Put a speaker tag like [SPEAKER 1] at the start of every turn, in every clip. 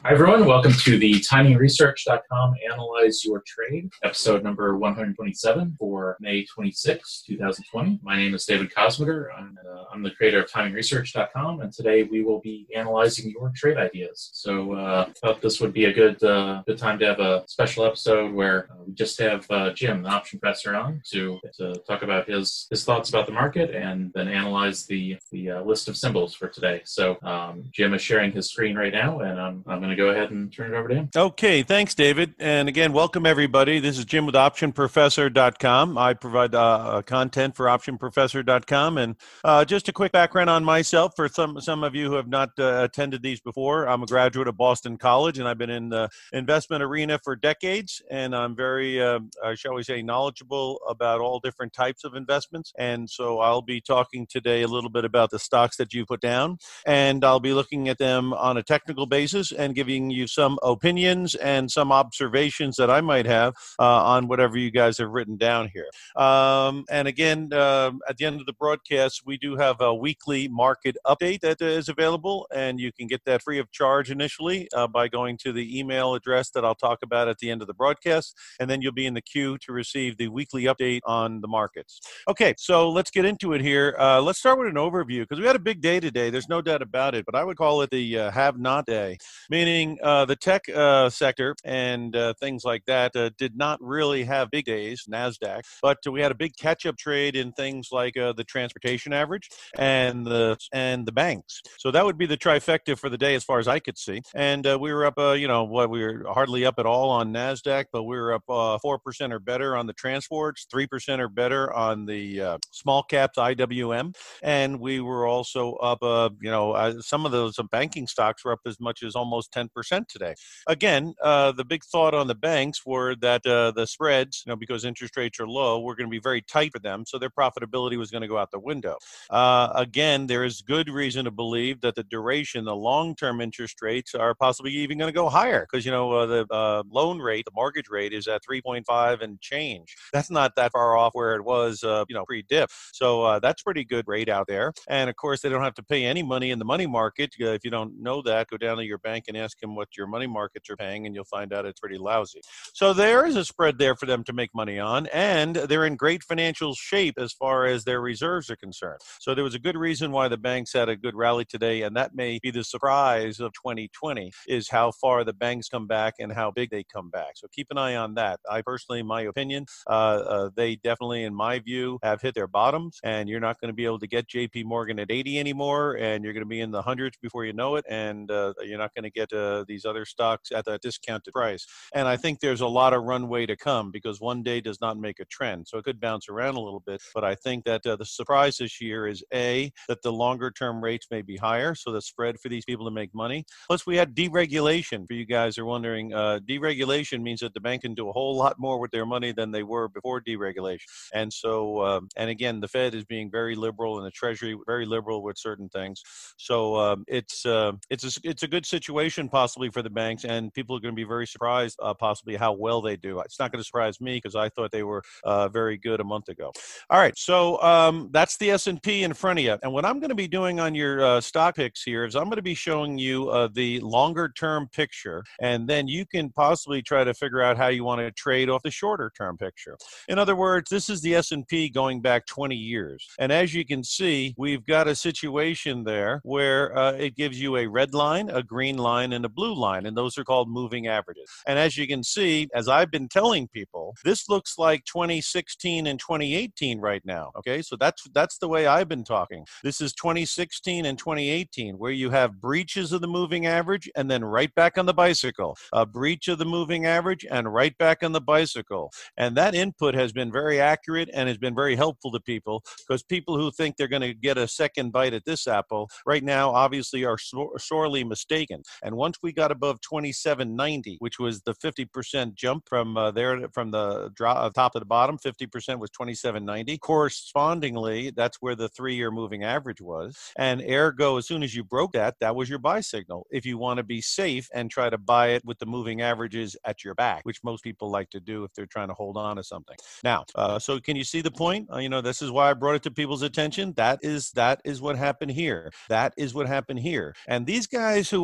[SPEAKER 1] Hi, everyone. Welcome to the timingresearch.com Analyze Your Trade, episode number 127 for May 26, 2020. My name is David Kosmider. I'm the creator of timingresearch.com, and today we will be analyzing your trade ideas. So I thought this would be a good time to have a special episode where we just have Jim, the option professor, on to talk about his thoughts about the market and then analyze the list of symbols for today. So Jim is sharing his screen right now, and I'm going to go ahead and turn it over to him.
[SPEAKER 2] Okay, thanks, David. And again, welcome everybody. This is Jim with optionprofessor.com. I provide content for optionprofessor.com. And just a quick background on myself for some of you who have not attended these before. I'm a graduate of Boston College, and I've been in the investment arena for decades. And I'm very, shall we say, knowledgeable about all different types of investments. And so I'll be talking today a little bit about the stocks that you put down. And I'll be looking at them on a technical basis and giving you some opinions and some observations that I might have on whatever you guys have written down here. And again, at the end of the broadcast, we do have a weekly market update that is available, and you can get that free of charge initially by going to the email address that I'll talk about at the end of the broadcast, and then you'll be in the queue to receive the weekly update on the markets. Okay, so let's get into it here. Let's start with an overview, because we had a big day today. There's no doubt about it, but I would call it the have-not day, meaning the tech sector and things like that did not really have big days, NASDAQ, but we had a big catch-up trade in things like the transportation average and the banks. So that would be the trifecta for the day as far as I could see. And we were up, we were hardly up at all on NASDAQ, but we were up 4% or better on the transports, 3% or better on the small caps IWM. And we were also up, some of those banking stocks were up as much as almost 10% today. Again, the big thought on the banks were that the spreads, because interest rates are low, were going to be very tight for them, so their profitability was going to go out the window. Again, there is good reason to believe that the duration, the long-term interest rates are possibly even going to go higher because, the loan rate, the mortgage rate is at 3.5 and change. That's not that far off where it was, pre-dip. So that's pretty good rate out there. And of course, they don't have to pay any money in the money market. If you don't know that, go down to your bank and ask them what your money markets are paying, and you'll find out it's pretty lousy. So there is a spread there for them to make money on, and they're in great financial shape as far as their reserves are concerned. So there was a good reason why the banks had a good rally today, and that may be the surprise of 2020, is how far the banks come back and how big they come back. So keep an eye on that. I personally, in my opinion, they definitely, in my view, have hit their bottoms, and you're not going to be able to get JP Morgan at 80 anymore, and you're going to be in the hundreds before you know it, and you're not going to get these other stocks at a discounted price. And I think there's a lot of runway to come because one day does not make a trend. So it could bounce around a little bit. But I think that the surprise this year is A, that the longer term rates may be higher. So the spread for these people to make money. Plus we had deregulation. For you guys who are wondering, deregulation means that the bank can do a whole lot more with their money than they were before deregulation. And so, and again, the Fed is being very liberal and the Treasury very liberal with certain things. So it's a good situation possibly for the banks, and people are going to be very surprised possibly how well they do. It's not going to surprise me because I thought they were very good a month ago. All right, so that's the S&P in front of you. And what I'm going to be doing on your stock picks here is I'm going to be showing you the longer term picture, and then you can possibly try to figure out how you want to trade off the shorter term picture. In other words, this is the S&P going back 20 years. And as you can see, we've got a situation there where it gives you a red line, a green line, and a blue line, and those are called moving averages. And as you can see, as I've been telling people, this looks like 2016 and 2018 right now. Okay, so that's the way I've been talking. This is 2016 and 2018, where you have breaches of the moving average and then right back on the bicycle. A breach of the moving average and right back on the bicycle. And that input has been very accurate and has been very helpful to people, because people who think they're going to get a second bite at this apple right now obviously are sorely mistaken. And once we got above 2790, which was the 50% jump from the drop, top to the bottom, 50% was 2790. Correspondingly, that's where the 3-year moving average was. And ergo, as soon as you broke that, that was your buy signal. If you want to be safe and try to buy it with the moving averages at your back, which most people like to do if they're trying to hold on to something. Now, so can you see the point? This is why I brought it to people's attention. That is what happened here. That is what happened here. And these guys who want to get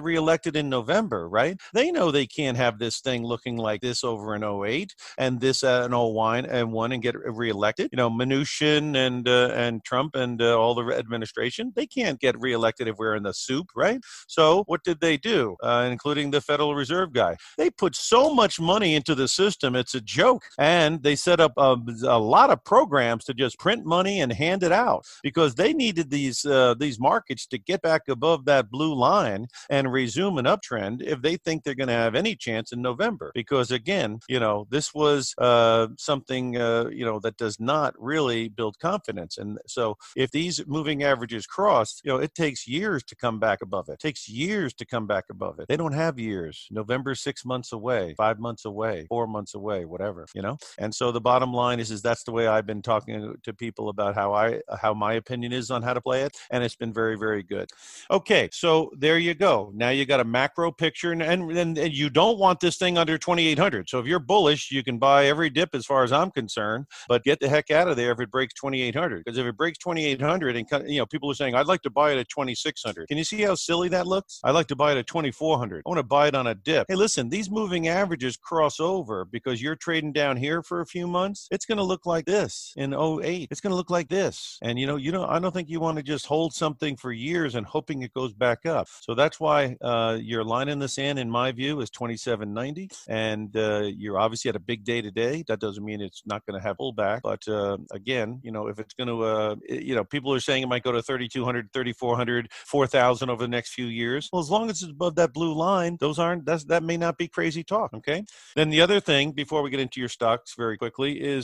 [SPEAKER 2] reelected in November, right? They know they can't have this thing looking like this over in '08 and this in '01 and get reelected. Mnuchin and Trump and all the administration, they can't get reelected if we're in the soup, right? So what did they do, including the Federal Reserve guy? They put so much money into the system, it's a joke. And they set up a lot of programs to just print money and hand it out because they needed these markets to get back above that blue line and resume an uptrend if they think they're going to have any chance in November. Because again, this was something, that does not really build confidence. And so if these moving averages cross, it takes years to come back above it. It takes years to come back above it. They don't have years. November's 6 months away, 5 months away, 4 months away, whatever, And so the bottom line is that's the way I've been talking to people about how my opinion is on how to play it. And it's been very, very good. Okay, so there you go. Now you got a macro picture and you don't want this thing under 2,800. So if you're bullish, you can buy every dip as far as I'm concerned, but get the heck out of there if it breaks 2,800. Because if it breaks 2,800 and people are saying, I'd like to buy it at 2,600. Can you see how silly that looks? I'd like to buy it at 2,400. I want to buy it on a dip. Hey, listen, these moving averages cross over because you're trading down here for a few months. It's going to look like this in '08. It's going to look like this. And I don't think you want to just hold something for years and hoping it goes back up. So that's why your line in the sand, in my view, is 27.90. And you're obviously at a big day today. That doesn't mean it's not going to have pullback. But again, if it's going to, people are saying it might go to 3,200, 3,400, 4,000 over the next few years. Well, as long as it's above that blue line, that may not be crazy talk. Okay. Then the other thing, before we get into your stocks very quickly, is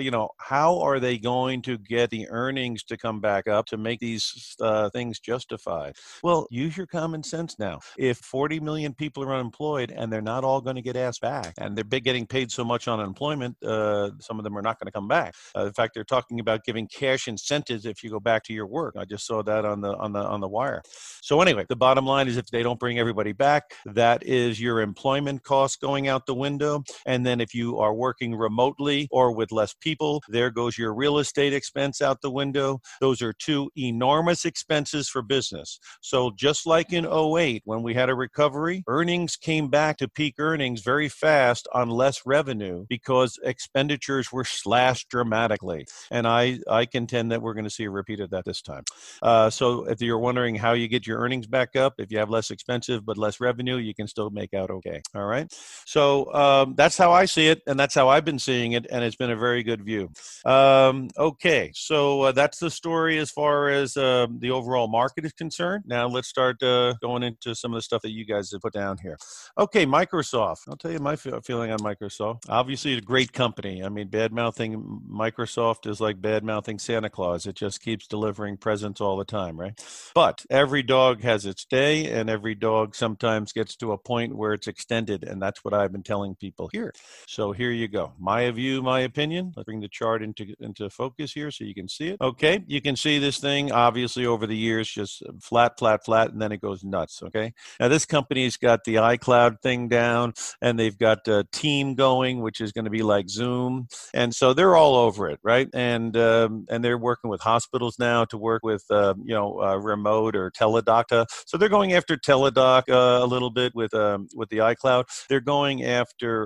[SPEAKER 2] how are they going to get the earnings to come back up to make these things justified? Well, use your common sense now. If 40 million people are unemployed and they're not all going to get asked back, and they're getting paid so much on unemployment, some of them are not going to come back. In fact, they're talking about giving cash incentives if you go back to your work. I just saw that on the wire. So anyway, the bottom line is if they don't bring everybody back, that is your employment costs going out the window. And then if you are working remotely or with less people, there goes your real estate expense out the window. Those are two enormous expenses for business. So just like in '08, when we had a recovery, earnings came back to peak earnings very fast on less revenue because expenditures were slashed dramatically. And I contend that we're going to see a repeat of that this time. So if you're wondering how you get your earnings back up, if you have less expensive but less revenue, you can still make out okay. All right. So that's how I see it, and that's how I've been seeing it, and it's been a very good view. Okay. So that's the story as far as the overall market is concerned. Now let's start going into some of the stuff that you guys have put down here. Okay, Microsoft. I'll tell you my feeling on Microsoft. Obviously, a great company. I mean, bad-mouthing Microsoft is like bad-mouthing Santa Claus. It just keeps delivering presents all the time, right? But every dog has its day, and every dog sometimes gets to a point where it's extended, and that's what I've been telling people here. So here you go. My view, my opinion. Let's bring the chart into focus here so you can see it. Okay, you can see this thing, obviously, over the years, just flat, flat, flat, and then it goes nuts, okay? Now, this company's got the iCloud thing down, and they've got a team going, which is going to be like Zoom. And so they're all over it, right? And they're working with hospitals now to work with, remote or teledoc. So they're going after teledoc a little bit with the iCloud. They're going after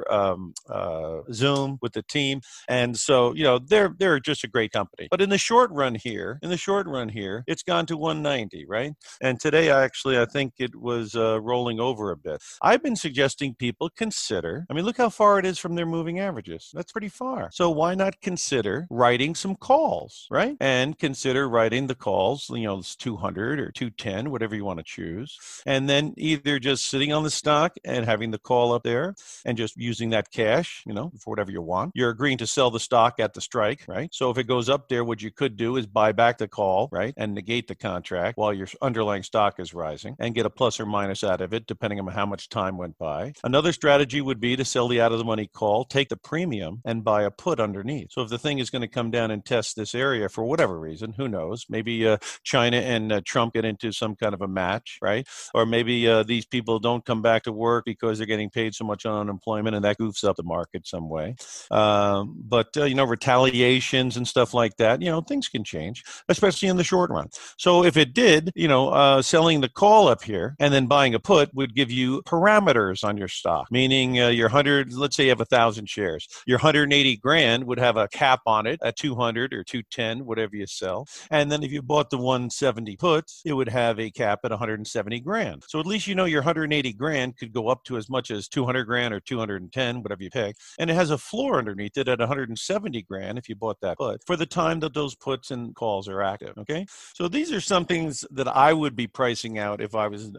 [SPEAKER 2] Zoom with the team. And so, they're just a great company. But in the short run here, it's gone to 190, right? And today, actually, I think it was rolling over a bit. I've been suggesting people consider, look how far it is from their moving averages. That's pretty far. So why not consider writing some calls, right? And consider writing the calls, it's 200 or 210, whatever you want to choose. And then either just sitting on the stock and having the call up there and just using that cash, for whatever you want. You're agreeing to sell the stock at the strike, right? So if it goes up there, what you could do is buy back the call, right? And negate the contract while your underlying stock is rising and get a plus or minus out of it, depending on how much time went by. Another strategy would be to sell the out of the money call, take the premium, and buy a put underneath. So if the thing is going to come down and test this area for whatever reason, who knows? Maybe China and Trump get into some kind of a match, right? Or maybe these people don't come back to work because they're getting paid so much on unemployment, and that goofs up the market some way. But retaliations and stuff like that, things can change, especially in the short run. So if it did, selling the call up here And then buying a put would give you parameters on your stock, meaning your 100, let's say you have 1,000 shares. Your 180 grand would have a cap on it at 200 or 210, whatever you sell. And then if you bought the 170 puts, it would have a cap at 170 grand. So at least you know your 180 grand could go up to as much as 200 grand or 210, whatever you pick. And it has a floor underneath it at 170 grand if you bought that put for the time that those puts and calls are active. Okay. So these are some things that I would be pricing out if I was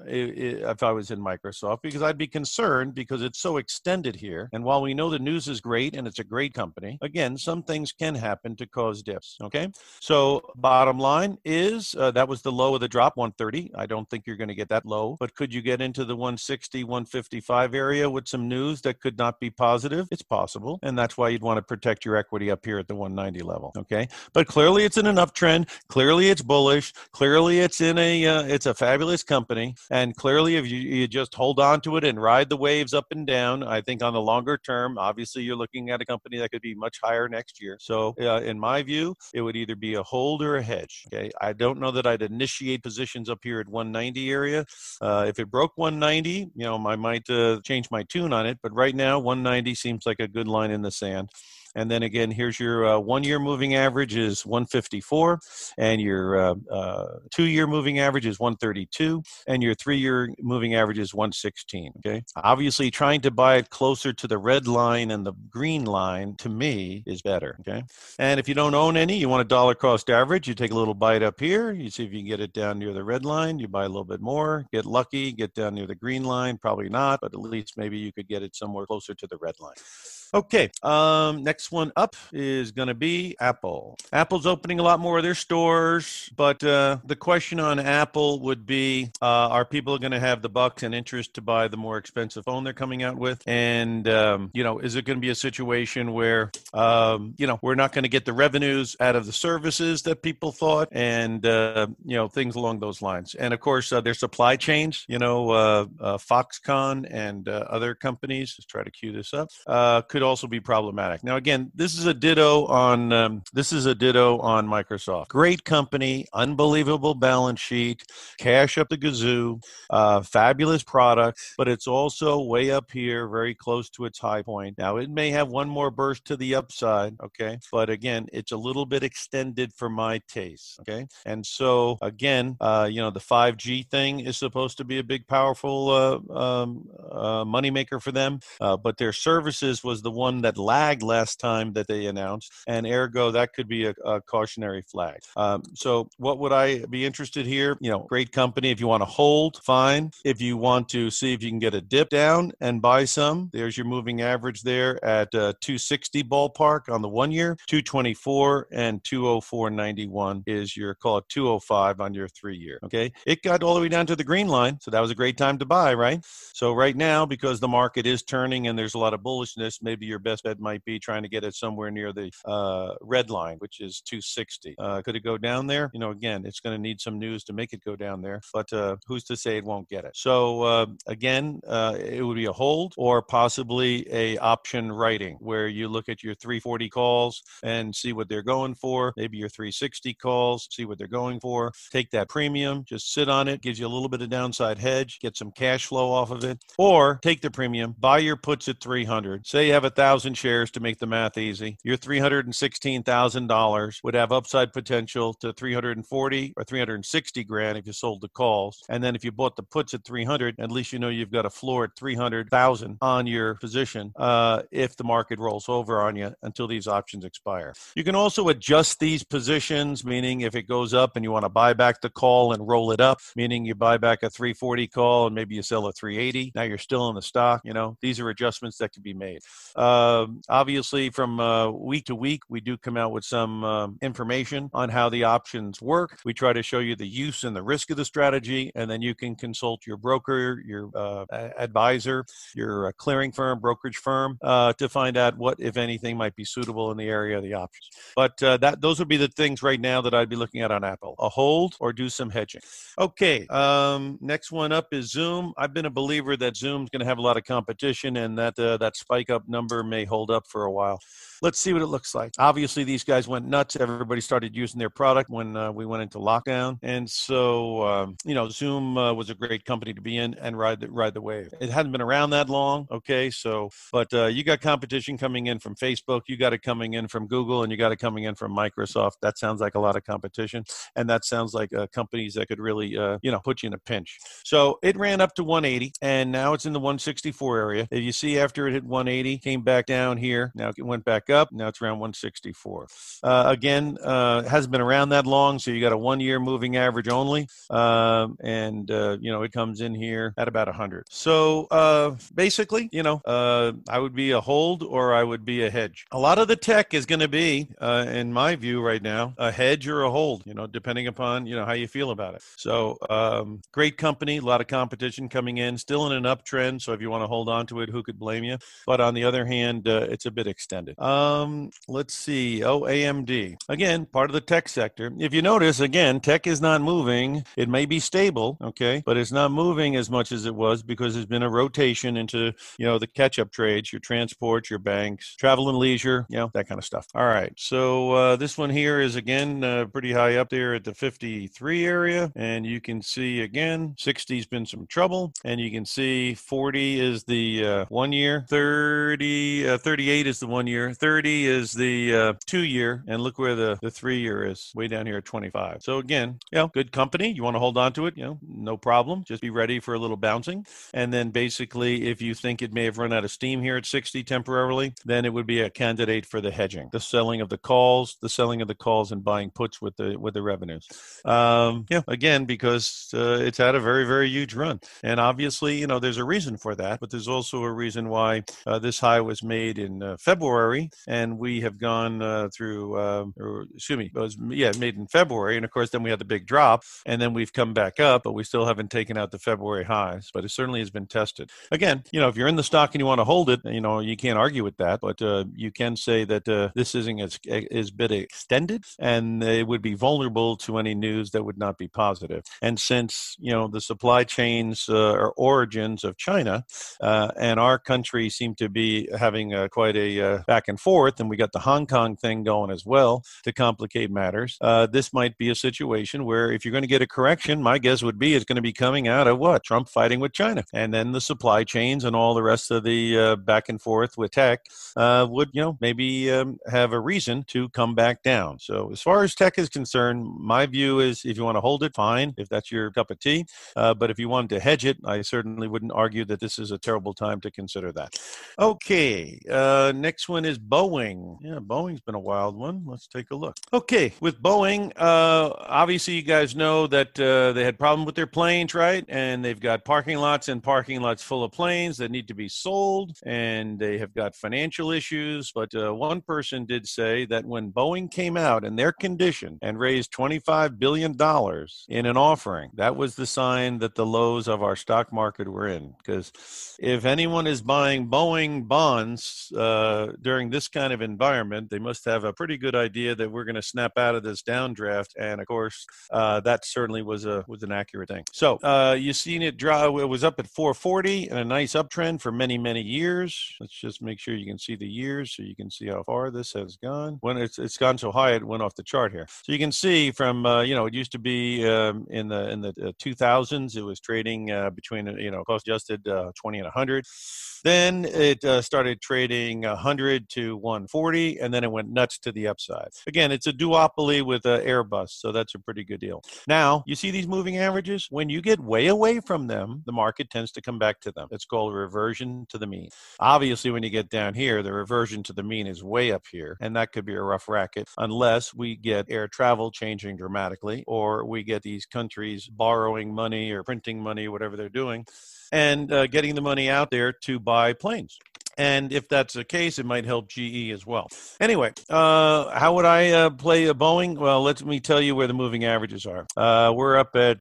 [SPEAKER 2] in Microsoft, because I'd be concerned because it's so extended here. And while we know the news is great and it's a great company, again, some things can happen to cause dips. Okay. So bottom line is that was the low of the drop, 130. I don't think you're going to get that low, but could you get into the 160, 155 area with some news that could not be positive? It's possible. And that's why you'd want to protect your equity up here at the 190 level. Okay. But clearly it's in an uptrend. Clearly it's bullish. Clearly it's in it's a fabulous company. And clearly if you just hold on to it and ride the waves up and down, I think on the longer term, obviously you're looking at a company that could be much higher next year. So in my view, it would either be a hold or a hedge. Okay. I don't know that I'd initiate positions up here at 190 area. If it broke 190, I might change my tune on it. But right now, 190 seems like a good line in the sand. And then again, here's your 1-year moving average is 154, and your 2-year moving average is 132, and your 3-year moving average is 116. Okay. Obviously, trying to buy it closer to the red line and the green line to me is better. Okay. And if you don't own any, you want a dollar cost average. You take a little bite up here. You see if you can get it down near the red line. You buy a little bit more. Get lucky. Get down near the green line. Probably not, but at least maybe you could get it somewhere closer to the red line. Okay, next one up is going to be Apple. Apple's opening a lot more of their stores, but the question on Apple would be, are people going to have the bucks and interest to buy the more expensive phone they're coming out with? And, is it going to be a situation where, we're not going to get the revenues out of the services that people thought and, things along those lines. And, of course, their supply chains, Foxconn and other companies, let's try to cue this up, could also be problematic. Now, again, this is a ditto on Microsoft. Great company, unbelievable balance sheet, cash up the gazoo, fabulous product, but it's also way up here, very close to its high point. Now, it may have one more burst to the upside, okay? But again, it's a little bit extended for my taste, okay? And so, again, the 5G thing is supposed to be a big, powerful moneymaker for them, but their services was the one that lagged last time that they announced, and ergo that could be a cautionary flag. So what would I be interested here? Great company. If you want to hold, fine. If you want to see if you can get a dip down and buy some, there's your moving average there at 260 ballpark on the 1 year, 224 and 204.91 is your, call it 205 on your 3 year. Okay. It got all the way down to the green line. So that was a great time to buy, right? So right now, because the market is turning and there's a lot of bullishness, maybe your best bet might be trying to get it somewhere near the red line, which is 260. Could it go down there? Again, it's going to need some news to make it go down there, but who's to say it won't get it? So again, it would be a hold or possibly a option writing where you look at your 340 calls and see what they're going for, maybe your 360 calls, see what they're going for, take that premium, just sit on it, gives you a little bit of downside hedge, get some cash flow off of it, or take the premium, buy your puts at 300. Say you have 1,000 shares to make the math easy. Your $316,000 would have upside potential to 340 or 360 grand if you sold the calls. And then if you bought the puts at 300, at least you've got a floor at 300,000 on your position if the market rolls over on you until these options expire. You can also adjust these positions, meaning if it goes up and you want to buy back the call and roll it up, meaning you buy back a 340 call and maybe you sell a 380. Now you're still in the stock. These are adjustments that can be made. Obviously, from week to week, we do come out with some information on how the options work. We try to show you the use and the risk of the strategy, and then you can consult your broker, your advisor, your clearing firm, brokerage firm, to find out what, if anything, might be suitable in the area of the options. But those would be the things right now that I'd be looking at on Apple: a hold or do some hedging. Okay, next one up is Zoom. I've been a believer that Zoom's going to have a lot of competition, and that spike up number may hold up for a while. while. Let's see what it looks like. Obviously, these guys went nuts. Everybody started using their product when we went into lockdown. And so, Zoom was a great company to be in and ride the wave. It hadn't been around that long, okay? So, but you got competition coming in from Facebook. You got it coming in from Google, and you got it coming in from Microsoft. That sounds like a lot of competition. And that sounds like companies that could really, put you in a pinch. So it ran up to 180, and now it's in the 164 area. If you see after it hit 180, came back down here. Now it went back up. Now it's around 164. Again, it hasn't been around that long, so you got a 1 year moving average only. It comes in here at about 100. So basically, I would be a hold or I would be a hedge. A lot of the tech is going to be, in my view right now, a hedge or a hold, depending upon, how you feel about it. So great company, a lot of competition coming in, still in an uptrend. So if you want to hold on to it, who could blame you? But on the other hand, it's a bit extended. Let's see. AMD. Again, part of the tech sector. If you notice, again, tech is not moving. It may be stable, okay, but it's not moving as much as it was because there's been a rotation into, the catch-up trades, your transport, your banks, travel and leisure, that kind of stuff. All right. So this one here is, again, pretty high up there at the 53 area. And you can see, again, 60's been some trouble. And you can see 40 is the 1 year, 38 is the 1 year, 30 is the 2 year, and look where the 3 year is, way down here at 25. So again, good company. You want to hold on to it, no problem. Just be ready for a little bouncing. And then basically, if you think it may have run out of steam here at 60 temporarily, then it would be a candidate for the hedging, the selling of the calls and buying puts with the revenues. Again, because it's had a very, very huge run. And obviously, there's a reason for that, but there's also a reason why this high was made in February, and we have gone made in February, and of course then we had the big drop, and then we've come back up, but we still haven't taken out the February highs, but it certainly has been tested. Again, if you're in the stock and you want to hold it, you can't argue with that, but you can say that this isn't as bit extended, and it would be vulnerable to any news that would not be positive. And since, the supply chains or origins of China and our country seem to be having quite a back and forth, and we got the Hong Kong thing going as well to complicate matters. This might be a situation where if you're going to get a correction, my guess would be it's going to be coming out of what? Trump fighting with China. And then the supply chains and all the rest of the back and forth with tech would, maybe have a reason to come back down. So as far as tech is concerned, my view is if you want to hold it, fine, if that's your cup of tea. But if you wanted to hedge it, I certainly wouldn't argue that this is a terrible time to consider that. Okay, next one is Boeing. Yeah, Boeing's been a wild one. Let's take a look. Okay, with Boeing, obviously you guys know that they had problem with their planes, right? And they've got parking lots full of planes that need to be sold, and they have got financial issues. But one person did say that when Boeing came out in their condition and raised $25 billion in an offering, that was the sign that the lows of our stock market were in. Because if anyone is buying Boeing bonds during this kind of environment, they must have a pretty good idea that we're going to snap out of this downdraft. And of course, that certainly was an accurate thing. So you've seen it drop. It was up at 440 and a nice uptrend for many, many years. Let's just make sure you can see the years so you can see how far this has gone. When it's gone so high, it went off the chart here. So you can see from, it used to be in the 2000s, it was trading between, cost adjusted 20 and 100. Then it started trading 100 to 140, and then it went nuts to the upside. Again, it's a duopoly with Airbus, so that's a pretty good deal. Now, you see these moving averages? When you get way away from them, the market tends to come back to them. It's called a reversion to the mean. Obviously, when you get down here, the reversion to the mean is way up here, and that could be a rough racket unless we get air travel changing dramatically, or we get these countries borrowing money or printing money, whatever they're doing, and getting the money out there to buy planes. And if that's the case, it might help GE as well. Anyway, how would I play a Boeing? Well, let me tell you where the moving averages are. We're up at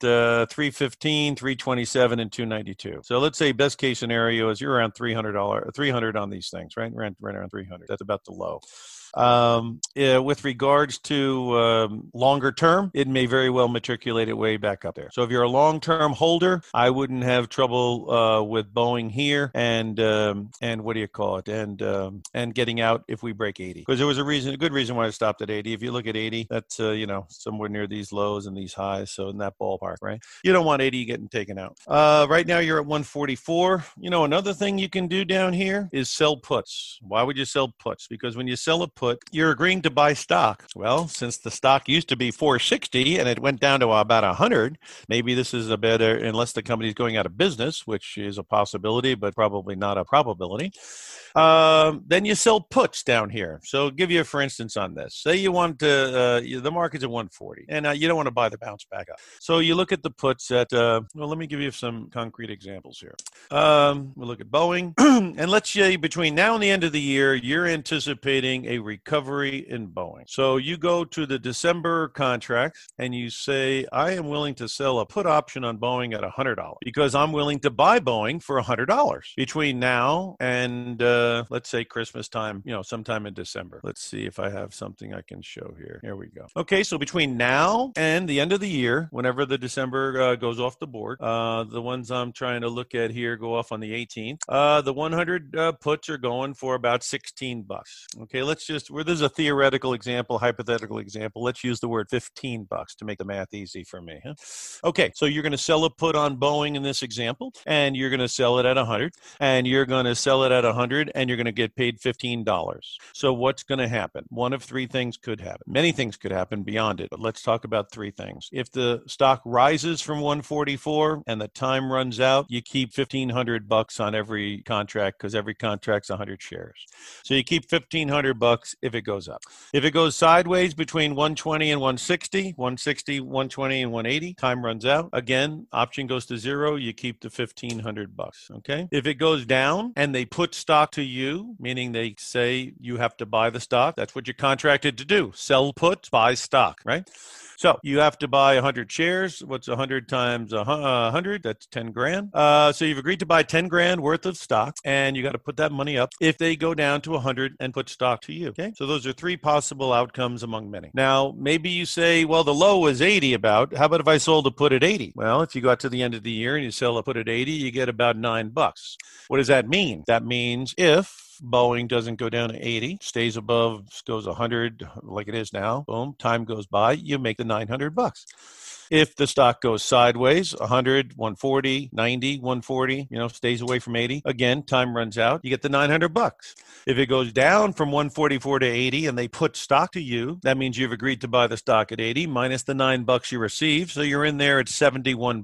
[SPEAKER 2] 315, 327, and 292. So let's say best case scenario is you're around $300 on these things, right? Right around 300. That's about the low. With regards to longer term, it may very well matriculate it way back up there. So if you're a long-term holder, I wouldn't have trouble with Boeing here and what do you call it, and getting out if we break 80, because there was a good reason why I stopped at 80. If you look at 80, that's somewhere near these lows and these highs, so in that ballpark, right? You don't want 80 getting taken out. Right now you're at 144. Another thing you can do down here is sell puts. Why would you sell puts? Because when you sell a put, you're agreeing to buy stock. Well, since the stock used to be 460 and it went down to about 100, maybe this is a better, unless the company's going out of business, which is a possibility, but probably not a probability. Then you sell puts down here. So give you, for instance, on this. Say you want to, the market's at 140, and you don't want to buy the bounce back up. So you look at the puts at, let me give you some concrete examples here. We'll look at Boeing, and let's say between now and the end of the year, you're anticipating a recovery in Boeing. So you go to the December contract and you say, I am willing to sell a put option on Boeing at $100 because I'm willing to buy Boeing for $100 between now and let's say Christmas time, sometime in December. Let's see if I have something I can show here. Here we go. Okay, so between now and the end of the year, whenever the December goes off the board, the ones I'm trying to look at here go off on the 18th. The 100 puts are going for about $16. Okay, this is a theoretical example, hypothetical example. Let's use the word $15 to make the math easy for me. Huh? Okay, so you're going to sell a put on Boeing in this example, and you're going to sell it at 100, and you're going to sell it at 100, and you're going to get paid $15. So what's going to happen? One of three things could happen. Many things could happen beyond it, but let's talk about three things. If the stock rises from 144 and the time runs out, you keep $1,500 on every contract because every contract's 100 shares. So you keep $1,500 if it goes up. If it goes sideways between 120 and 160, 120 and 180, time runs out. Again, option goes to zero. You keep the $1,500. Okay. If it goes down and they put stock to you, meaning they say you have to buy the stock, that's what you're contracted to do. Sell puts, buy stock, right? So you have to buy 100 shares. What's 100 times 100? That's 10 grand. So you've agreed to buy 10 grand worth of stock, and you got to put that money up if they go down to 100 and put stock to you. Okay. So those are three possible outcomes among many. Now, maybe you say, well, the low was 80 about. How about if I sold a put at 80? Well, if you got to the end of the year and you sell a put at 80, you get about $9. What does that mean? That means if Boeing doesn't go down to 80, stays above, goes 100 like it is now, boom, time goes by, you make the $900. If the stock goes sideways, 100, 140, 90, 140, stays away from 80, again, time runs out, you get the $900. If it goes down from 144 to 80 and they put stock to you, that means you've agreed to buy the stock at 80 minus the $9 you receive, so you're in there at $71.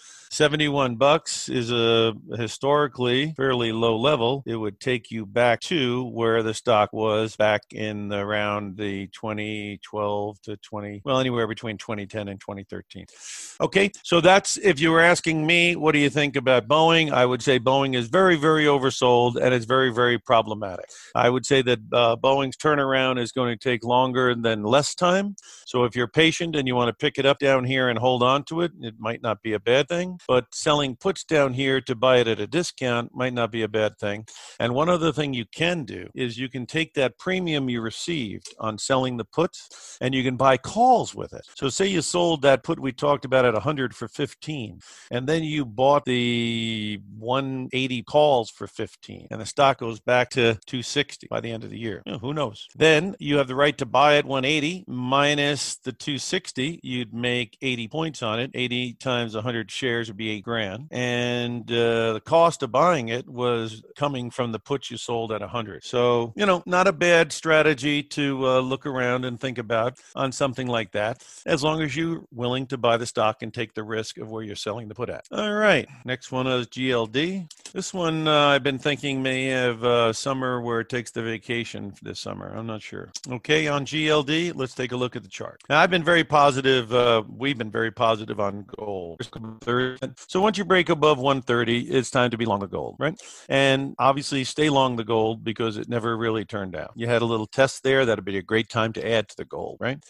[SPEAKER 2] $71 is a historically fairly low level. It would take you back to where the stock was back in around the 2012 to anywhere between 2010 and 2013. Okay, so that's, if you were asking me, what do you think about Boeing? I would say Boeing is very, very oversold and it's very, very problematic. I would say that Boeing's turnaround is going to take longer than less time. So if you're patient and you want to pick it up down here and hold on to it, it might not be a bad thing. But selling puts down here to buy it at a discount might not be a bad thing. And one other thing you can do is you can take that premium you received on selling the puts and you can buy calls with it. So say you sold that put we talked about at 100 for 15, and then you bought the 180 calls for 15, and the stock goes back to 260 by the end of the year. Who knows? Then you have the right to buy at 180 minus the 260. You'd make 80 points on it. 80 times 100 shares would be $8 grand, and the cost of buying it was coming from the puts you sold at 100. So, not a bad strategy to look around and think about on something like that, as long as you're willing to buy the stock and take the risk of where you're selling the put at. All right, next one is GLD. This one I've been thinking may have summer where it takes the vacation this summer. I'm not sure. Okay, on GLD, let's take a look at the chart. Now, I've been very positive. We've been very positive on gold. So once you break above 130, it's time to be long the gold, right? And obviously stay long the gold because it never really turned down. You had a little test there. That'd be a great time to add to the gold, right?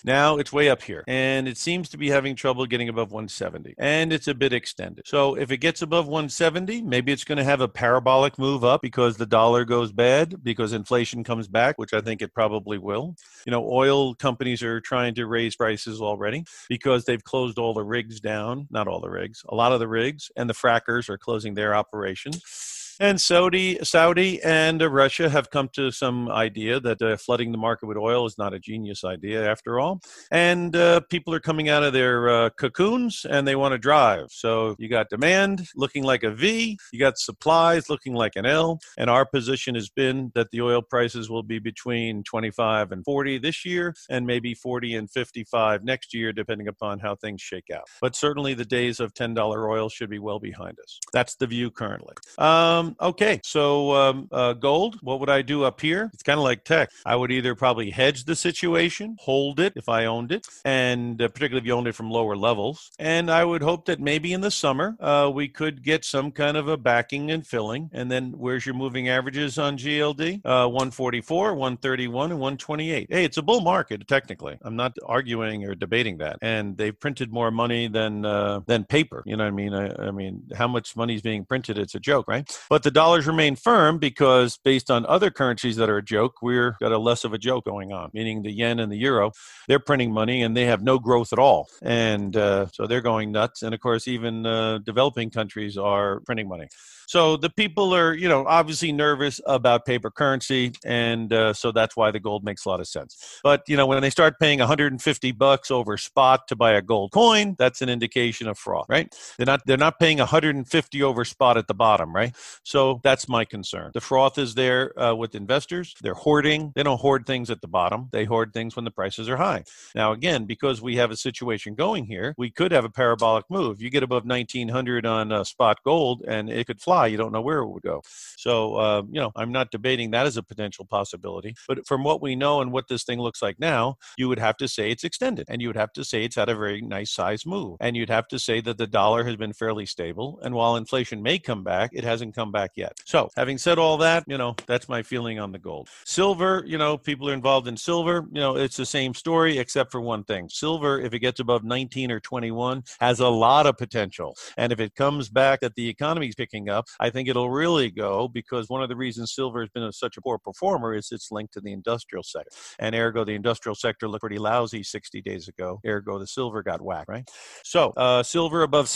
[SPEAKER 2] Now it's way up here, and it seems to be having trouble getting above 170, and it's a bit extended. So if it gets above 170, maybe it's going to have a parabolic move up because the dollar goes bad, because inflation comes back, which I think it probably will. Oil companies are trying to raise prices already because they've closed all the rigs down, not all the rigs, a lot of the rigs, and the frackers are closing their operations. And Saudi and Russia have come to some idea that flooding the market with oil is not a genius idea after all. And people are coming out of their cocoons and they want to drive. So you got demand looking like a V, you got supplies looking like an L. And our position has been that the oil prices will be between 25 and 40 this year and maybe 40 and 55 next year, depending upon how things shake out. But certainly the days of $10 oil should be well behind us. That's the view currently. Okay, so gold, what would I do up here? It's kind of like tech. I would either probably hedge the situation, hold it if I owned it, and particularly if you owned it from lower levels. And I would hope that maybe in the summer we could get some kind of a backing and filling. And then where's your moving averages on GLD? 144, 131, and 128. Hey, it's a bull market, technically. I'm not arguing or debating that. And they've printed more money than paper. You know what I mean? I mean, how much money is being printed? It's a joke, right? But the dollars remain firm because based on other currencies that are a joke, we've got a less of a joke going on, meaning the yen and the euro, they're printing money and they have no growth at all. And so they're going nuts. And of course, even developing countries are printing money. So the people are, obviously nervous about paper currency, and so that's why the gold makes a lot of sense. But when they start paying $150 over spot to buy a gold coin, that's an indication of fraud, right? They're not paying $150 over spot at the bottom, right? So that's my concern. The froth is there with investors. They're hoarding. They don't hoard things at the bottom. They hoard things when the prices are high. Now, again, because we have a situation going here, we could have a parabolic move. You get above 1900 on spot gold, and it could fly. You don't know where it would go. So, I'm not debating that as a potential possibility. But from what we know and what this thing looks like now, you would have to say it's extended. And you would have to say it's had a very nice size move. And you'd have to say that the dollar has been fairly stable. And while inflation may come back, it hasn't come back yet. So, having said all that, that's my feeling on the gold. Silver, people are involved in silver. It's the same story except for one thing. Silver, if it gets above 19 or 21, has a lot of potential. And if it comes back that the economy is picking up, I think it'll really go, because one of the reasons silver has been such a poor performer is it's linked to the industrial sector. And ergo, the industrial sector looked pretty lousy 60 days ago. Ergo, the silver got whacked, right? So silver above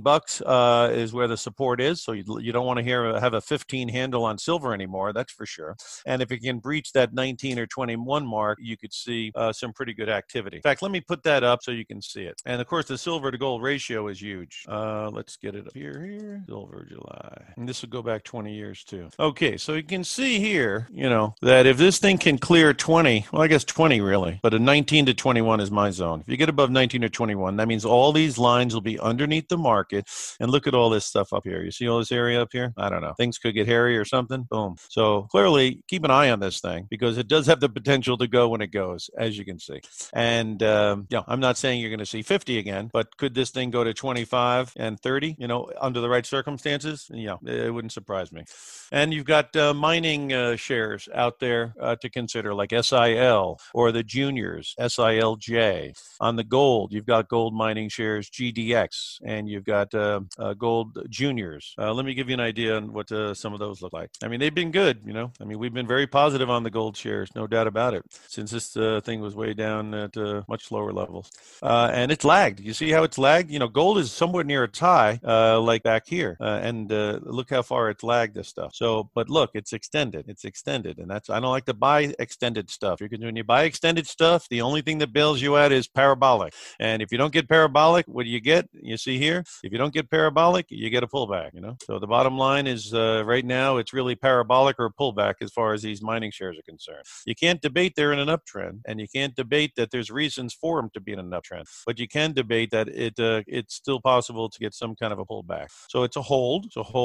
[SPEAKER 2] $16 is where the support is. So you don't want to have a 15 handle on silver anymore, that's for sure. And if it can breach that 19 or 21 mark, you could see some pretty good activity. In fact, let me put that up so you can see it. And of course, the silver to gold ratio is huge. Let's get it up here. Silver July. And this will go back 20 years too. Okay, so you can see here, that if this thing can clear 20, well, I guess 20 really, but a 19 to 21 is my zone. If you get above 19 or 21, that means all these lines will be underneath the market. And look at all this stuff up here. You see all this area up here? I don't know. Things could get hairy or something. Boom. So clearly, keep an eye on this thing because it does have the potential to go when it goes, as you can see. And, I'm not saying you're going to see 50 again, but could this thing go to 25 and 30, under the right circumstances? It wouldn't surprise me. And you've got mining shares out there to consider, like SIL or the juniors, SILJ. On the gold, you've got gold mining shares, GDX, and you've got gold juniors. Let me give you an idea on what some of those look like. I mean, they've been good, we've been very positive on the gold shares, no doubt about it, since this thing was way down at much lower levels. And it's lagged. You see how it's lagged? Gold is somewhere near its high, like back here. And look how far it's lagged this stuff. So, but look, it's extended. And I don't like to buy extended stuff. When you buy extended stuff, the only thing that bails you out is parabolic. And if you don't get parabolic, what do you get? You see here, if you don't get parabolic, you get a pullback, So the bottom line is right now, it's really parabolic or pullback as far as these mining shares are concerned. You can't debate they're in an uptrend, and you can't debate that there's reasons for them to be in an uptrend, but you can debate that it's still possible to get some kind of a pullback. So it's a hold.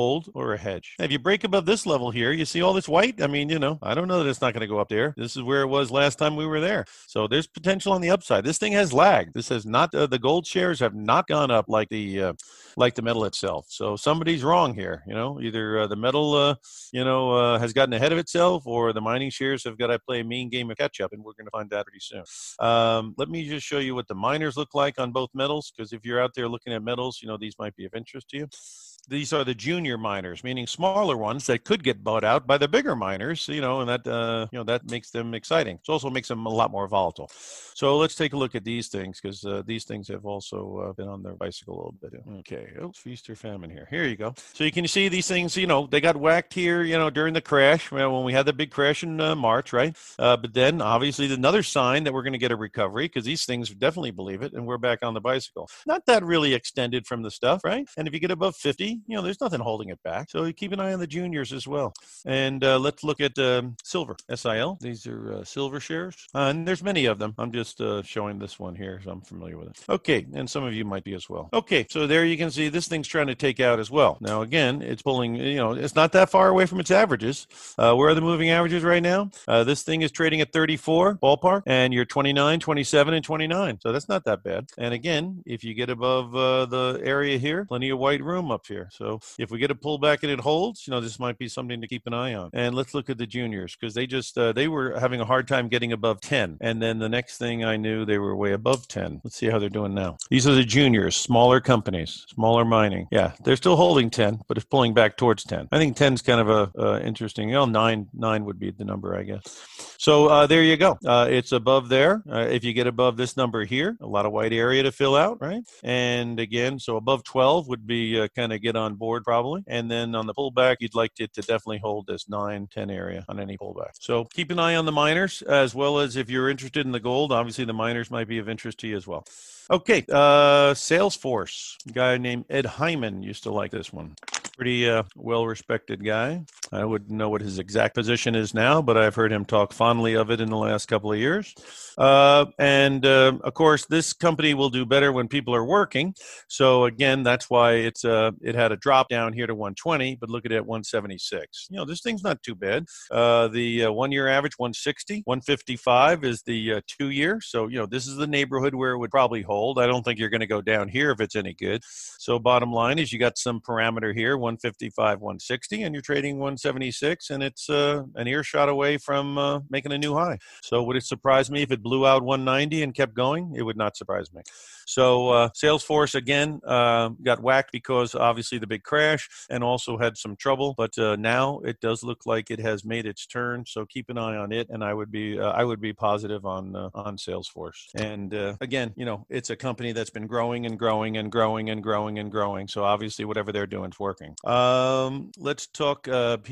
[SPEAKER 2] hold, or a hedge. Now, if you break above this level here, you see all this white? I mean, I don't know that it's not going to go up there. This is where it was last time we were there. So there's potential on the upside. This thing has lagged. This has not, the gold shares have not gone up like the metal itself. So somebody's wrong here. Either the metal, has gotten ahead of itself, or the mining shares have got to play a mean game of catch up, and we're going to find that pretty soon. Let me just show you what the miners look like on both metals, because if you're out there looking at metals, these might be of interest to you. These are the junior miners, meaning smaller ones that could get bought out by the bigger miners, and that, that makes them exciting. It also makes them a lot more volatile. So let's take a look at these things, because these things have also been on their bicycle a little bit. Okay, feast or famine here. Here you go. So you can see these things, they got whacked here, during the crash, when we had the big crash in March, right? But then obviously another sign that we're going to get a recovery, because these things definitely believe it, and we're back on the bicycle. Not that really extended from the stuff, right? And if you get above 50, there's nothing holding it back. So you keep an eye on the juniors as well. And let's look at silver, SIL. These are silver shares. And there's many of them. I'm just showing this one here, so I'm familiar with it. Okay, and some of you might be as well. Okay, so there you can see this thing's trying to take out as well. Now, again, it's pulling, it's not that far away from its averages. Where are the moving averages right now? This thing is trading at 34, ballpark, and you're 29, 27, and 29. So that's not that bad. And again, if you get above the area here, plenty of white room up here. So if we get a pullback and it holds, this might be something to keep an eye on. And let's look at the juniors, because they just, they were having a hard time getting above 10. And then the next thing I knew, they were way above 10. Let's see how they're doing now. These are the juniors, smaller companies, smaller mining. Yeah, they're still holding 10, but it's pulling back towards 10. I think 10 is kind of a interesting, 9 would be the number, I guess. So there you go. It's above there. If you get above this number here, a lot of white area to fill out, right? And again, so above 12 would be kind of get on board probably. And then on the pullback, you'd like it to definitely hold this 9, 10 area on any pullback. So keep an eye on the miners, as well as if you're interested in the gold, obviously the miners might be of interest to you as well. Okay, Salesforce. A guy named Ed Hyman used to like this one. Pretty well-respected guy. I wouldn't know what his exact position is now, but I've heard him talk fondly of it in the last couple of years. Of course, this company will do better when people are working. So again, that's why it had a drop down here to 120, but look at it at 176. This thing's not too bad. The 1-year average, 160, 155 is the 2-year. So, this is the neighborhood where it would probably hold. I don't think you're going to go down here if it's any good. So bottom line is you got some parameter here, 155, 160, and you're trading 176, and it's an earshot away from making a new high. So would it surprise me if it blew out 190 and kept going? It would not surprise me. So Salesforce, again, got whacked because obviously the big crash, and also had some trouble. But now it does look like it has made its turn. So keep an eye on it, and I would be positive on Salesforce. And again, it's a company that's been growing and growing and growing and growing and growing. So obviously whatever they're doing is working. Let's talk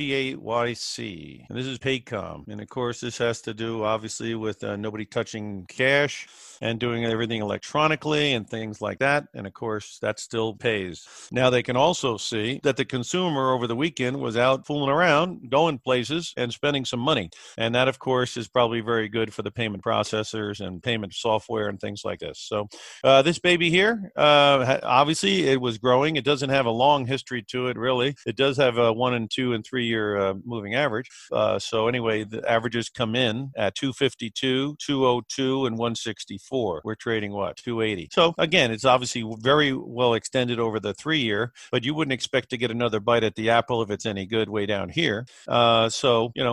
[SPEAKER 2] PAYC. And this is Paycom. And of course, this has to do obviously with nobody touching cash and doing everything electronically and things like that. And of course, that still pays. Now they can also see that the consumer over the weekend was out fooling around, going places and spending some money. And that, of course, is probably very good for the payment processors and payment software and things like this. So this baby here, obviously it was growing. It doesn't have a long history to it, really. It does have a 1 and 2 and 3 year moving average. So anyway, the averages come in at 252, 202, and 164. We're trading what? 280. So again, it's obviously very well extended over the 3 year, but you wouldn't expect to get another bite at the apple if it's any good way down here. Does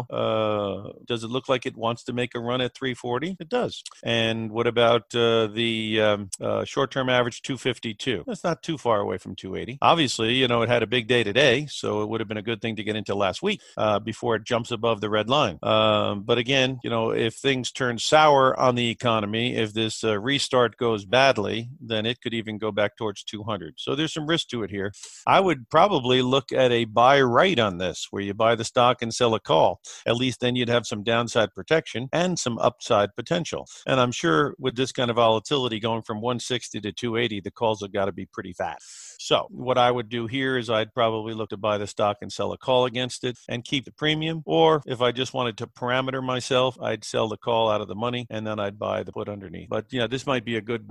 [SPEAKER 2] it look like it wants to make a run at 340? It does. And what about the short-term average 252? That's not too far away from 280. Obviously, it had a big day today, so it would have been a good thing to get into last week before it jumps above the red line. But again, if things turn sour on the economy, if this restart goes badly, then it could even go back towards 200. So there's some risk to it here. I would probably look at a buy right on this, where you buy the stock and sell a call. At least then you'd have some downside protection and some upside potential. And I'm sure with this kind of volatility going from 160 to 280, the calls have got to be pretty fat. So what I would do here is I'd probably look to buy the stock and sell a call against it and keep the premium. Or if I just wanted to parameter myself, I'd sell the call out of the money and then I'd buy the put underneath. But this might be a good buy right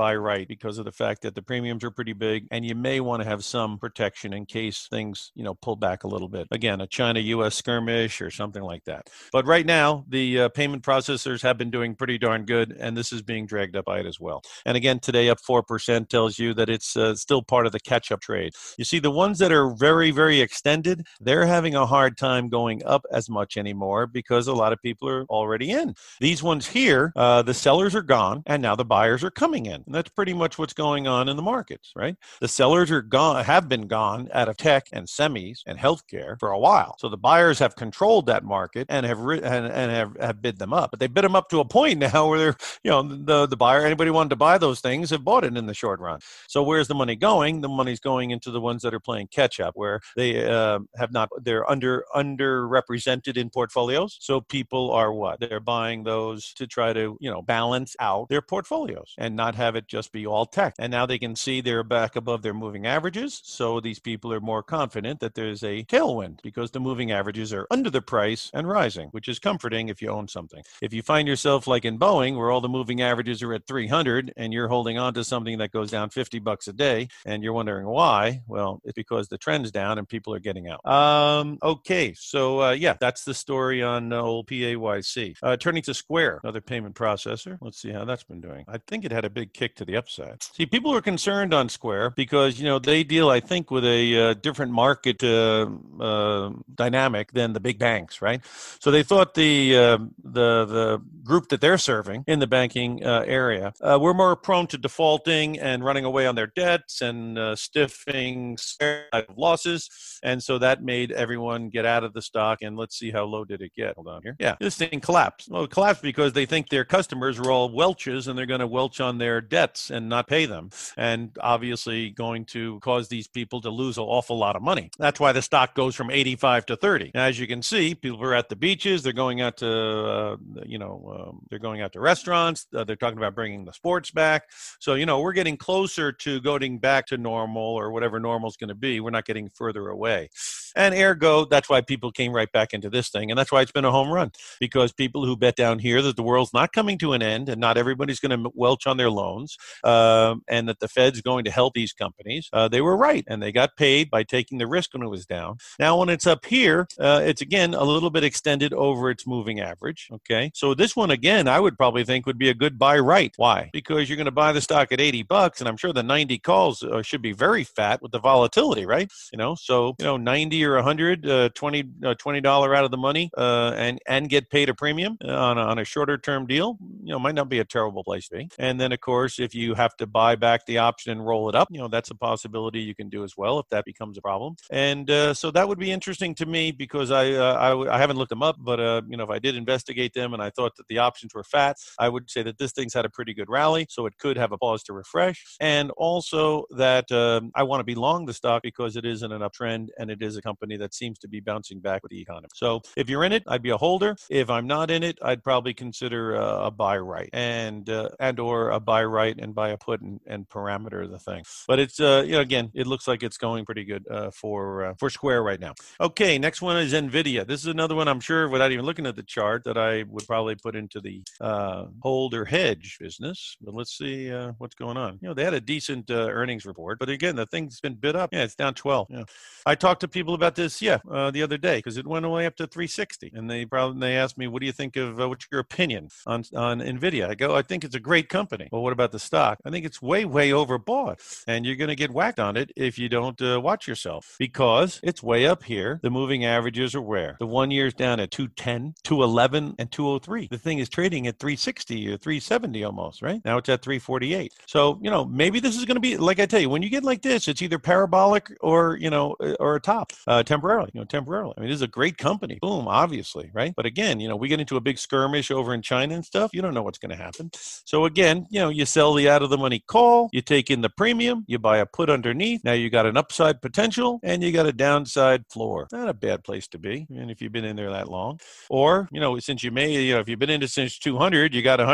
[SPEAKER 2] rate because of the fact that the premiums are pretty big, and you may want to have some protection in case things, pull back a little bit. Again, a China-U.S. skirmish or something like that. But right now, the payment processors have been doing pretty darn good, and this is being dragged up by it as well. And again, today up 4% tells you that it's still part of the catch-up trade. You see, the ones that are very, very extended, they're having a hard time going up as much anymore because a lot of people are already in. These ones here, the sellers are gone, and now the buyers are coming in. And that's pretty much what's going on in the markets, right? The sellers are gone, have been gone out of tech and semis and healthcare for a while. So the buyers have controlled that market and have bid them up. But they bid them up to a point now where they're, the buyer, anybody wanted to buy those things have bought it in the short run. So where's the money going? The money's going into the ones that are playing catch up, where they they're underrepresented in portfolios. So people are what? They're buying those to try to, balance out their portfolios and not have it just be all tech. And now they can see they're back above their moving averages. So these people are more confident that there's a tailwind because the moving averages are under the price and rising, which is comforting if you own something. If you find yourself like in Boeing, where all the moving averages are at 300 and you're holding on to something that goes down $50 a day and you're wondering why, well, it's because the trend's down and people are getting out. Okay, so that's the story on old PAYC. Turning to Square, another payment processor. Let's see how that's been doing. I think it had a big kick to the upside. See, people are concerned on Square because, they deal, I think, with a different market dynamic than the big banks, right? So they thought the group that they're serving in the banking area were more prone to defaulting and running away on their debts and stiffing losses. And so that made everyone get out of the stock. And let's see how low did it get. Hold on here. Yeah, this thing collapsed. Well, it collapsed because they think their customers are all welches and they're going to welch on their debts and not pay them. And obviously going to cause these people to lose an awful lot of money. That's why the stock goes from 85 to 30. Now, as you can see, people are at the beaches. They're going out to, they're going out to restaurants. They're talking about bringing the sports back. So, we're getting closer to going back to normal or whatever normal is going to be. We're not getting further away. And ergo, that's why people came right back into this thing. And that's why it's been a home run, because people who bet down here that the world's not coming to an end and not everybody's going to welch on their loans and that the Fed's going to help these companies, they were right. And they got paid by taking the risk when it was down. Now, when it's up here, it's again a little bit extended over its moving average. Okay. So this one, again, I would probably think would be a good buy right. Why? Because you're going to buy the stock at $80, and I'm sure the 90 calls should be very fat with the volatility, right? So 90 or 100, $20 out of the money, and get paid a premium on a shorter term deal, might not be a terrible place to be. And then, of course, if you have to buy back the option and roll it up, that's a possibility you can do as well if that becomes a problem. And so that would be interesting to me because I haven't looked them up, but if I did investigate them and I thought that the options were fat, I would say that this thing's had a pretty good rally, so it could have a pause to refresh. And also that I want to be long the stock because it is in an uptrend and it is a company that seems to be bouncing back with the economy. So if you're in it, I'd be a holder. If I'm not in it, I'd probably consider a buy right and or a buy right and buy a put and parameter the thing. But it's again, it looks like it's going pretty good for Square right now. Okay, next one is NVIDIA. This is another one I'm sure, without even looking at the chart, that I would probably put into the hold or hedge business. But let's see what's going on. They had a decent earnings report, but again, the thing's been bid up. Yeah, it's down 12. Yeah, I talked to people about this. The other day because it went all the way up to 360, and they asked me, "What do you think of? What's your opinion on NVIDIA?" I go, "I think it's a great company." Well, what about the stock? I think it's way overbought, and you're going to get whacked on it if you don't watch yourself because it's way up here. The moving averages are where the 1 year's down at 210, 211, and 203. The thing is trading at 360 or 370 almost. Right now, it's at 348. So maybe this is going to be like I tell you, when you get like this, it's either parabolic or or a top temporarily. I mean, this is a great company. Boom, obviously, right? But again, we get into a big skirmish over in China and stuff. You don't know what's going to happen. So again, you sell the out of the money call, you take in the premium, you buy a put underneath. Now you got an upside potential and you got a downside floor. Not a bad place to be. And if you've been in there that long, or since you may, if you've been in it since 200, you got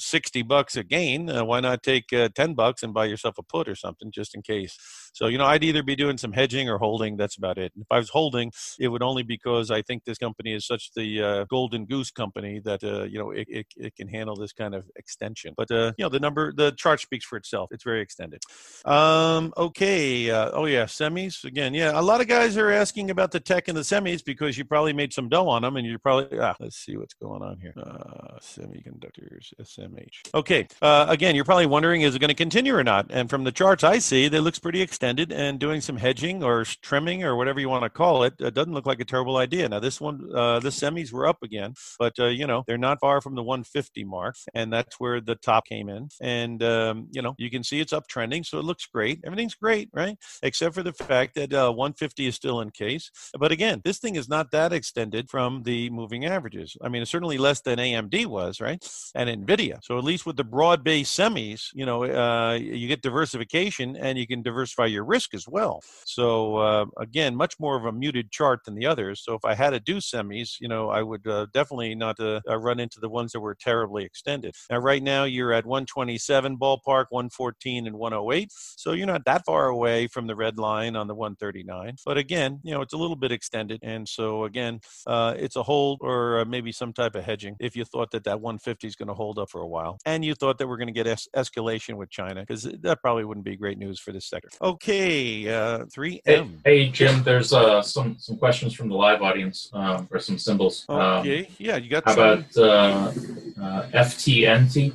[SPEAKER 2] $160 a gain. Why not take $10 and buy yourself a put or something just in case? So I'd either be doing some hedging or holding. That's about it. if I was holding, it would only because I think this company is such the golden goose company that it can handle this kind of extension. But the chart speaks for itself. It's very extended. Okay. Oh yeah, semis again. Yeah, a lot of guys are asking about the tech and the semis because you probably made some dough on them, and you're probably let's see what's going on here. Semiconductors, SMH. Okay. Again, you're probably wondering, is it going to continue or not? And from the charts I see, that looks pretty extended, and doing some hedging or trimming or whatever you want to call it, doesn't look like a terrible idea. Now this one, the semis were up again, but they're not far from the 150 mark, and that's where the top came in. And you can see it's uptrending, so it looks great. Everything's great, right? Except for the fact that 150 is still in case. But again, this thing is not that extended from the moving averages. I mean, it's certainly less than AMD was, right? And NVIDIA. So at least with the broad-based semis, you get diversification, and you can diversify your risk as well. So again, much more of a muted chart than the others. So if I had to do semis, I would definitely not run into the ones that were terribly extended. Now, right now, you're at 127 ballpark, 114 and 108. So you're not that far away from the red line on the 139. But again, it's a little bit extended. And so again, it's a hold or maybe some type of hedging if you thought that 150 is going to hold up for a while. And you thought that we're going to get escalation with China, because that probably wouldn't be great news for this sector. Okay, 3M.
[SPEAKER 1] Hey Jim, there's some questions from the live audience for some symbols.
[SPEAKER 2] Okay, yeah, you got
[SPEAKER 1] how
[SPEAKER 2] some.
[SPEAKER 1] About FTNT?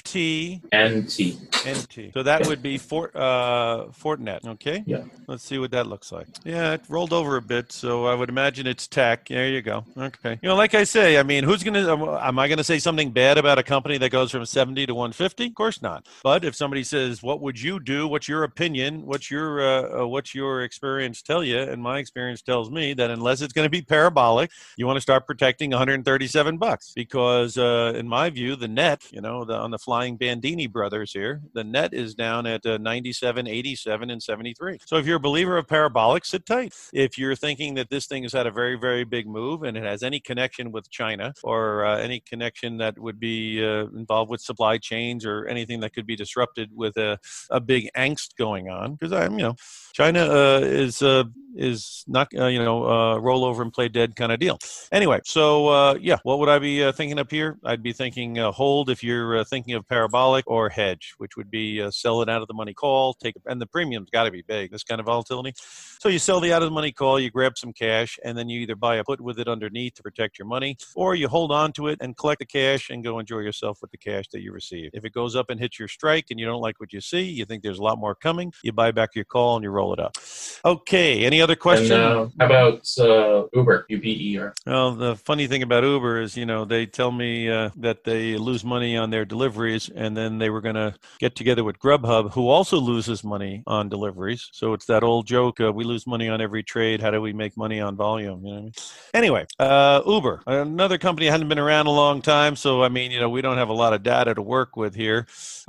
[SPEAKER 2] FTNT. So that would be Fortinet. Okay.
[SPEAKER 1] Yeah.
[SPEAKER 2] Let's see what that looks like. Yeah, it rolled over a bit, so I would imagine it's tech. There you go. Okay. Like I say, I mean, am I gonna say something bad about a company that goes from 70 to 150? Of course not. But if somebody says, "What would you do? What's your opinion? What's your experience tell you?" And my experience tells me that unless it's going to be parabolic, you want to start protecting $137, because in my view, the net, on the Flying Bandini brothers here, the net is down at 97, 87, and 73. So if you're a believer of parabolic, sit tight. If you're thinking that this thing has had a very, very big move and it has any connection with China or any connection that would be involved with supply chains or anything that could be disrupted with a big angst going on, because China is not roll over and play dead kind of deal. Anyway, so what would I be thinking up here? I'd be thinking hold if you're thinking of parabolic, or hedge, which would be sell it out of the money call, and the premium's got to be big, this kind of volatility. So you sell the out of the money call, you grab some cash, and then you either buy a put with it underneath to protect your money, or you hold on to it and collect the cash and go enjoy yourself with the cash that you receive. If it goes up and hits your strike and you don't like what you see, you think there's a lot more coming, you buy back your call and you roll it up. Okay, any other questions?
[SPEAKER 1] And how about Uber, UBER?
[SPEAKER 2] Well, the funny thing about Uber is, they tell me that they lose money on their deliveries, and then they were going to get together with Grubhub, who also loses money on deliveries. So it's that old joke, we lose money on every trade. How do we make money on volume? You know what I mean? Anyway, Uber, another company that hadn't been around a long time. So, I mean, we don't have a lot of data to work with here.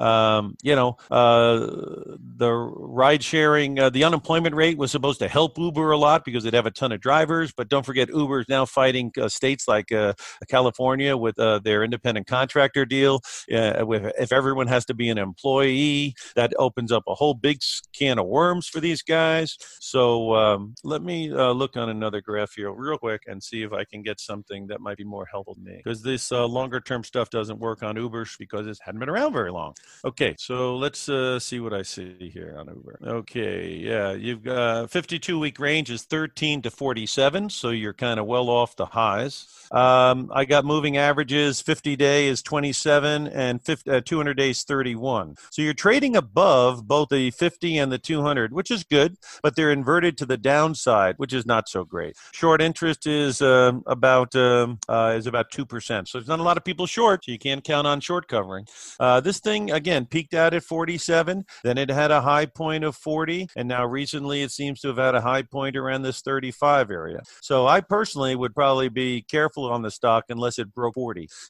[SPEAKER 2] The ride sharing, the unemployment rate was supposed to help Uber a lot because they'd have a ton of drivers. But don't forget, Uber is now fighting states like California with their independent contractor deal. If everyone has to be an employee, that opens up a whole big can of worms for these guys. So let me look on another graph here real quick and see if I can get something that might be more helpful to me, because this longer term stuff doesn't work on Uber because it hadn't been around very long. Okay, so let's see what I see here on Uber. Okay, yeah, you've got 52-week range is 13 to 47, so you're kind of well off the highs. I got moving averages, 50-day is 27 and 200 days 31. So you're trading above both the 50 and the 200, which is good, but they're inverted to the downside, which is not so great. Short interest is about 2%. So there's not a lot of people short, so you can't count on short covering. This thing, again, peaked out at 47, then it had a high point of 40, and now recently it seems to have had a high point around this 35 area. So I personally would probably be careful on the stock unless it broke 40. If it broke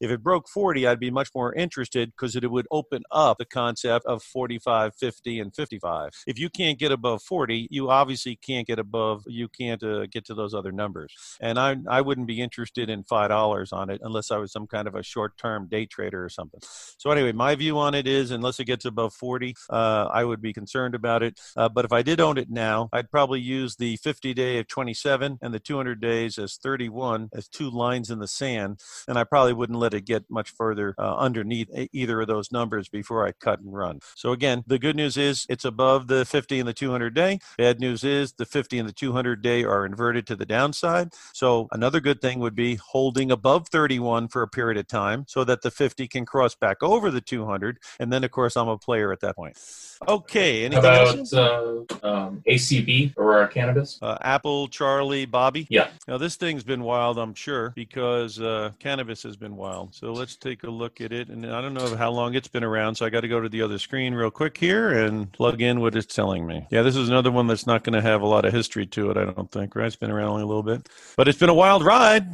[SPEAKER 2] broke 40, I'd be much more interested because it would open up the concept of 45, 50, and 55. If you can't get above 40, you obviously can't get get to those other numbers. And I wouldn't be interested in $5 on it unless I was some kind of a short-term day trader or something. So anyway, my view on it is unless it gets above 40, I would be concerned about it. But if I did own it now, I'd probably use the 50-day of 27 and the 200 days as 31 as two lines in the sand. And I probably wouldn't let it get much further underneath either of those numbers before I cut and run. So again, the good news is it's above the 50 and the 200 day. Bad news is the 50 and the 200 day are inverted to the downside. So another good thing would be holding above 31 for a period of time so that the 50 can cross back over the 200. And then, of course, I'm a player at that point. Okay. Anything else?
[SPEAKER 1] ACB, Aurora Cannabis?
[SPEAKER 2] Apple, Charlie, Bobby?
[SPEAKER 1] Yeah.
[SPEAKER 2] Now, this thing's been wild, I'm sure, because cannabis has been wild. So let's take a look at it. And I don't know how long it's been around, so I got to go to the other screen real quick here and plug in what it's telling me. Yeah, this is another one that's not going to have a lot of history to it, I don't think, right? It's been around only a little bit. But it's been a wild ride.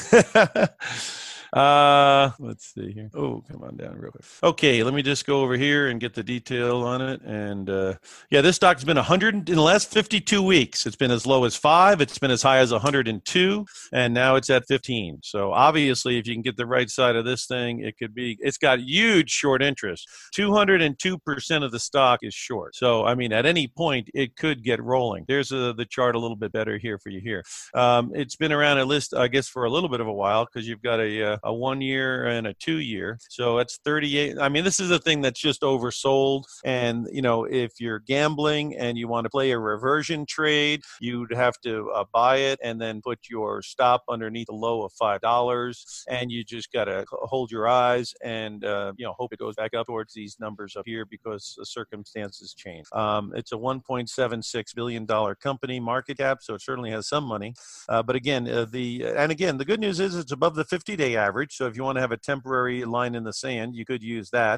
[SPEAKER 2] Let's see here. Oh, come on down real quick. Okay, let me just go over here and get the detail on it. And yeah, this stock's been 100 in the last 52 weeks. It's been as low as 5. It's been as high as 102, and now it's at 15. So obviously, if you can get the right side of this thing, it's got huge short interest. 202% of the stock is short. So I mean, at any point, it could get rolling. There's the chart a little bit better here for you here. It's been around a list, I guess, for a little bit of a while because you've got a 1 year and a 2 year. So it's 38. I mean, this is a thing that's just oversold. And, you know, if you're gambling and you want to play a reversion trade, you'd have to buy it and then put your stop underneath a low of $5. And you just got to hold your eyes and, hope it goes back up towards these numbers up here because the circumstances change. It's a $1.76 billion company market cap, so it certainly has some money. But again, the good news is it's above the 50-day average. So if you want to have a temporary line in the sand, you could use that,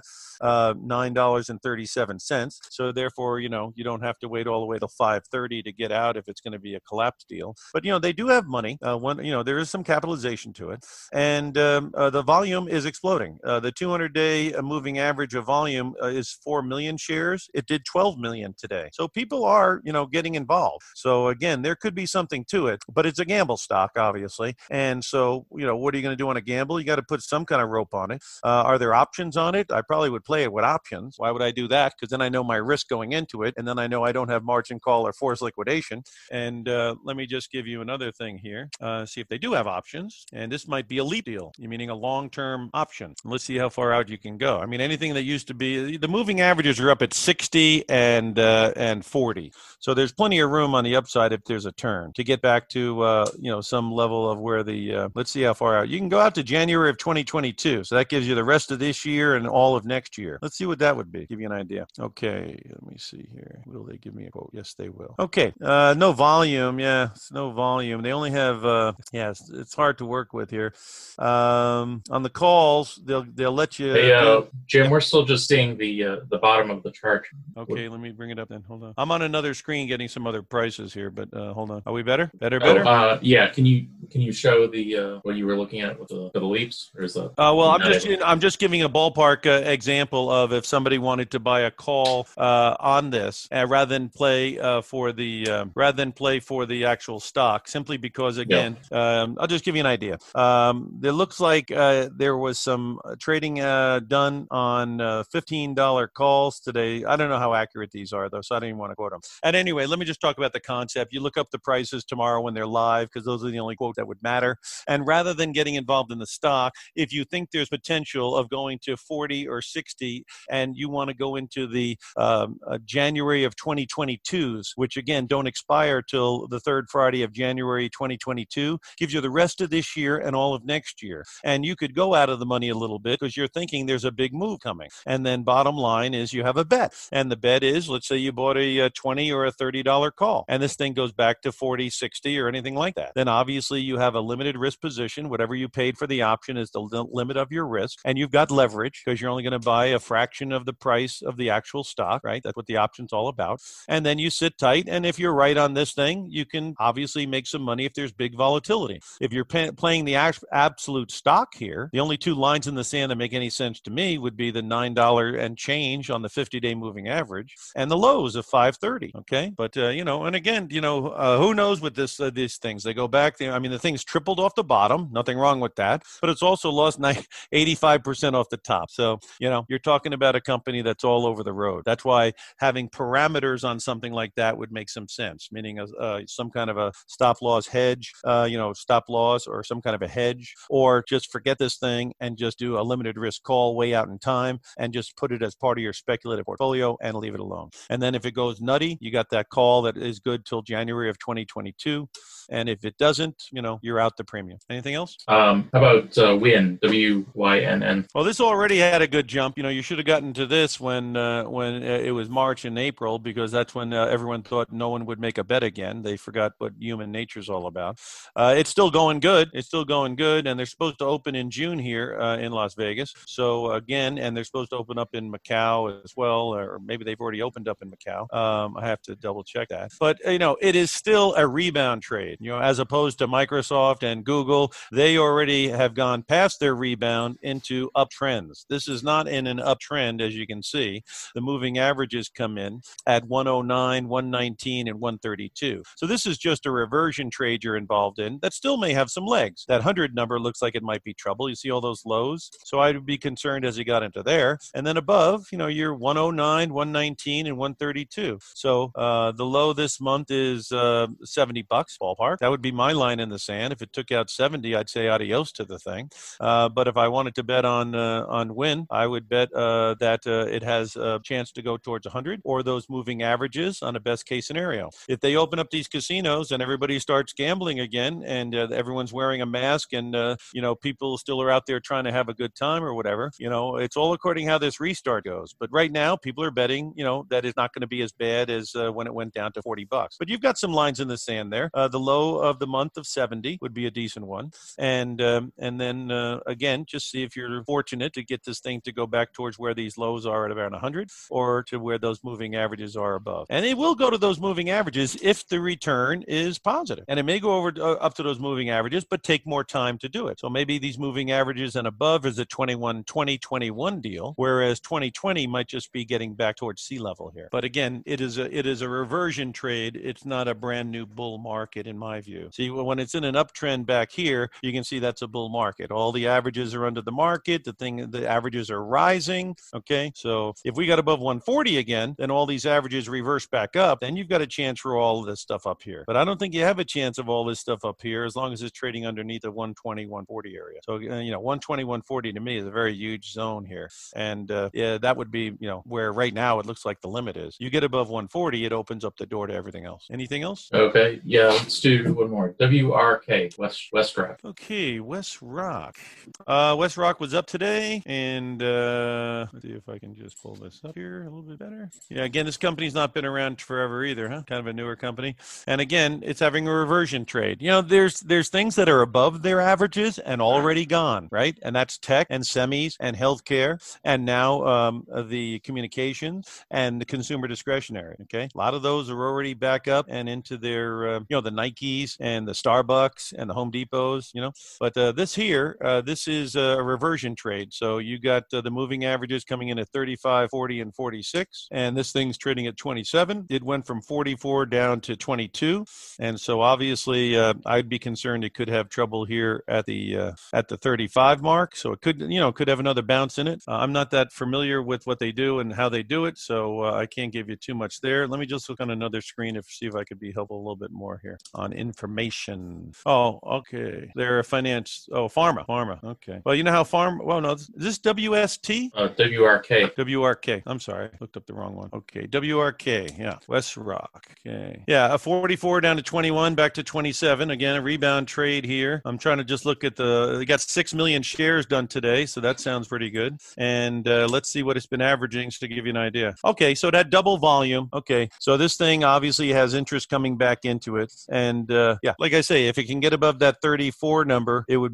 [SPEAKER 2] $9.37. So therefore, you don't have to wait all the way till 5:30 to get out if it's going to be a collapse deal. But, they do have money. There is some capitalization to it. And the volume is exploding. The 200-day moving average of volume is 4 million shares. It did 12 million today. So people are, getting involved. So again, there could be something to it, but it's a gamble stock, obviously. And so, what are you going to do on a gamble? You got to put some kind of rope on it. Are there options on it? I probably would play it with options. Why would I do that? Because then I know my risk going into it, and then I know I don't have margin call or forced liquidation. And let me just give you another thing here. See if they do have options. And this might be a leap deal, meaning a long-term option. Let's see how far out you can go. I mean, anything that used to be, the moving averages are up at 60 and 40. So there's plenty of room on the upside if there's a turn to get back to, some level of where let's see how far out. You can go out to January of 2022. So that gives you the rest of this year and all of next year. Let's see what that would be. Give you an idea. Okay, let me see here. Will they give me a quote? Yes, they will. Okay, no volume. Yeah, it's no volume. They only have, it's hard to work with here. On the calls, they'll let you.
[SPEAKER 1] Hey, Jim, we're still just seeing the bottom of the chart.
[SPEAKER 2] Okay, let me bring it up then. Hold on. I'm on another screen getting some other prices here, but hold on. Are we better? Better?
[SPEAKER 1] Yeah. Can you show the what you were looking at with the leaps, or is that?
[SPEAKER 2] I'm just giving a ballpark example of if somebody wanted to buy a call on this rather than play for the actual stock, simply because again, I'll just give you an idea. It looks like there was some trading done on $15 calls today. I don't know how accurate these are though, so I don't even want to quote them. And anyway, let me just talk about the concept. You look up the prices tomorrow when they're live because those are the only quote that would matter. And rather than getting involved in the stock, if you think there's potential of going to 40 or 60 and you want to go into the January of 2022s, which again don't expire till the third Friday of January 2022, gives you the rest of this year and all of next year. And you could go out of the money a little bit because you're thinking there's a big move coming. And then bottom line is you have a bet. And the bet is, let's say you bought a $20 or a $30 call and this thing goes back to 40, 60 or anything like that. Then obviously you have a limited risk position. Whatever you paid for the the option is the limit of your risk, and you've got leverage because you're only going to buy a fraction of the price of the actual stock, right? That's what the option's all about. And then you sit tight, and if you're right on this thing, you can obviously make some money if there's big volatility. If you're playing the absolute stock here, the only two lines in the sand that make any sense to me would be the $9 and change on the 50-day moving average and the lows of 530. Okay, but and again, who knows with these things? They go back. The thing's tripled off the bottom. Nothing wrong with that, but it's also lost 85% off the top. So you're talking about a company that's all over the road. That's why having parameters on something like that would make some sense, meaning some kind of a stop loss hedge, stop loss or some kind of a hedge, or just forget this thing and just do a limited risk call way out in time and just put it as part of your speculative portfolio and leave it alone. And then if it goes nutty, you got that call that is good till January of 2022. And if it doesn't, you're out the premium. Anything else?
[SPEAKER 1] How about WYNN, WYNN?
[SPEAKER 2] Well, this already had a good jump. You should have gotten to this when it was March and April, because that's when everyone thought no one would make a bet again. They forgot what human nature is all about. It's still going good. And they're supposed to open in June here in Las Vegas. So again, and they're supposed to open up in Macau as well, or maybe they've already opened up in Macau. I have to double check that. But it is still a rebound trade. As opposed to Microsoft and Google, they already have gone past their rebound into uptrends. This is not in an uptrend, as you can see. The moving averages come in at 109, 119, and 132. So this is just a reversion trade you're involved in that still may have some legs. That 100 number looks like it might be trouble. You see all those lows? So I would be concerned as you got into there. And then above, you're 109, 119, and 132. So the low this month is $70 ballpark. That would be my line in the sand. If it took out 70, I'd say adios to the thing. But if I wanted to bet on WYNN, I would bet that it has a chance to go towards 100 or those moving averages on a best case scenario. If they open up these casinos and everybody starts gambling again and everyone's wearing a mask and people still are out there trying to have a good time or whatever, it's all according to how this restart goes. But right now, people are betting, that it's not going to be as bad as when it went down to $40. But you've got some lines in the sand there. The low of the month of 70 would be a decent one. And then again, just see if you're fortunate to get this thing to go back towards where these lows are at around 100 or to where those moving averages are above. And it will go to those moving averages if the return is positive. And it may go over up to those moving averages, but take more time to do it. So maybe these moving averages and above is a 2021 deal, whereas 2020 might just be getting back towards sea level here. But again, it is a reversion trade. It's not a brand new bull market in my view. See, when it's in an uptrend back here, you can see that's a bull market. All the averages are under the market. The averages are rising. Okay, so if we got above 140 again, then all these averages reverse back up. Then you've got a chance for all of this stuff up here. But I don't think you have a chance of all this stuff up here as long as it's trading underneath the 120, 140 area. So 120, 140 to me is a very huge zone here, and that would be where right now it looks like the limit is. You get above 140, it opens up the door to everything else. Anything else?
[SPEAKER 1] Okay, yeah. Let's do one more. WRK, WestRock.
[SPEAKER 2] Okay, WestRock. WestRock was up today, and let's see if I can just pull this up here a little bit better. Yeah, again, this company's not been around forever either, huh? Kind of a newer company. And again, it's having a reversion trade. There's things that are above their averages and already gone, right? And that's tech and semis and healthcare, and now the communications and the consumer discretionary. Okay, a lot of those are already back up and into their, the Nikes and the Starbucks and the Home Depots, But this is a reversion trade. So you got the moving averages coming in at 35, 40, and 46. And this thing's trading at 27. It went from 44 down to 22. And so obviously I'd be concerned it could have trouble here at the 35 mark. So it could have another bounce in it. I'm not that familiar with what they do and how they do it. So I can't give you too much there. Let me just look on another screen to see if I could be helpful a little bit more here on information. Oh, okay. They're a finance. Oh, pharma. Okay. Well, you know how is this WST?
[SPEAKER 1] WRK.
[SPEAKER 2] WRK. I'm sorry. I looked up the wrong one. Okay. WRK. Yeah. WestRock. Okay. Yeah. A 44 down to 21, back to 27. Again, a rebound trade here. I'm trying to just look at they got 6 million shares done today. So that sounds pretty good. And let's see what it's been averaging to give you an idea. Okay. So that double volume. Okay. So this thing obviously has interest coming back into it. And like I say, if it can get above that 34 number, it would be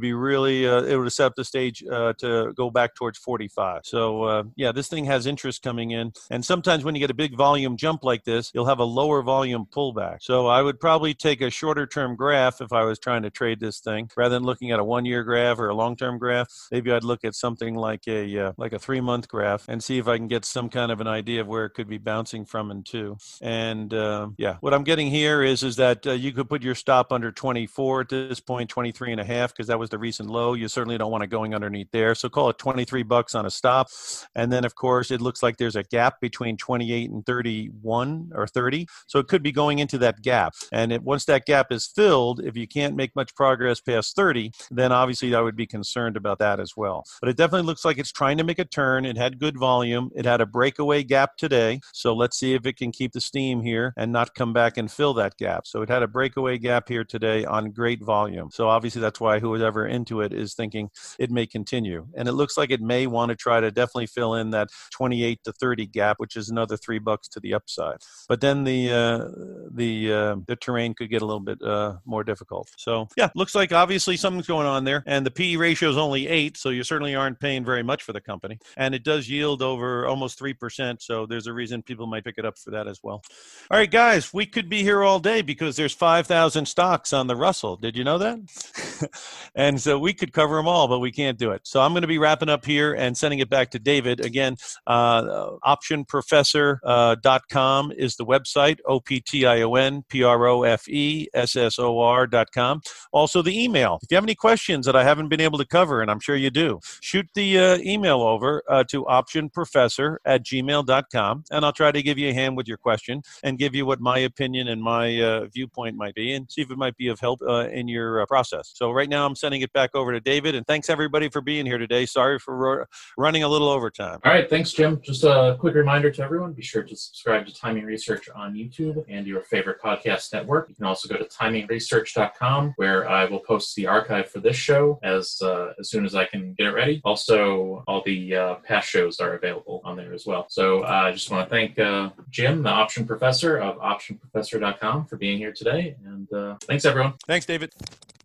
[SPEAKER 2] be really, it would set up the stage to go back towards 45. So yeah, this thing has interest coming in. And sometimes when you get a big volume jump like this, you'll have a lower volume pullback. So I would probably take a shorter term graph if I was trying to trade this thing, rather than looking at a 1-year graph or a long-term graph. Maybe I'd look at something like a 3-month graph and see if I can get some kind of an idea of where it could be bouncing from and to. And yeah, what I'm getting here is that you could put your stop under 24 at this point, 23 and a half, because that was the recent low. You certainly don't want it going underneath there. So call it $23 on a stop. And then, of course, it looks like there's a gap between 28 and 31 or 30. So it could be going into that gap. And once that gap is filled, if you can't make much progress past 30, then obviously I would be concerned about that as well. But it definitely looks like it's trying to make a turn. It had good volume. It had a breakaway gap today. So let's see if it can keep the steam here and not come back and fill that gap. So it had a breakaway gap here today on great volume. So obviously that's why whoever into it is thinking it may continue. And it looks like it may want to try to definitely fill in that 28 to 30 gap, which is another $3 to the upside. But then the terrain could get a little bit more difficult. So yeah, looks like obviously something's going on there. And the PE ratio is only 8, so you certainly aren't paying very much for the company. And it does yield over almost 3%, so there's a reason people might pick it up for that as well. All right, guys, we could be here all day because there's 5,000 stocks on the Russell. Did you know that? And so we could cover them all, but we can't do it. So I'm going to be wrapping up here and sending it back to David. Again, optionprofessor.com is the website, optionprofessor.com. Also the email. If you have any questions that I haven't been able to cover, and I'm sure you do, shoot the email over to optionprofessor@gmail.com, and I'll try to give you a hand with your question and give you what my opinion and my viewpoint might be and see if it might be of help in your process. So right now I'm sending it back over to David, and thanks everybody for being here today. Sorry for running a little overtime.
[SPEAKER 1] All right, thanks, Jim. Just a quick reminder to everyone, be sure to subscribe to Timing Research on YouTube and your favorite podcast network. You can also go to timingresearch.com, where I will post the archive for this show as soon as I can get it ready. Also, all the past shows are available on there as well. So I just want to thank Jim, the Option Professor of optionprofessor.com, for being here today. And thanks, everyone.
[SPEAKER 2] Thanks, David.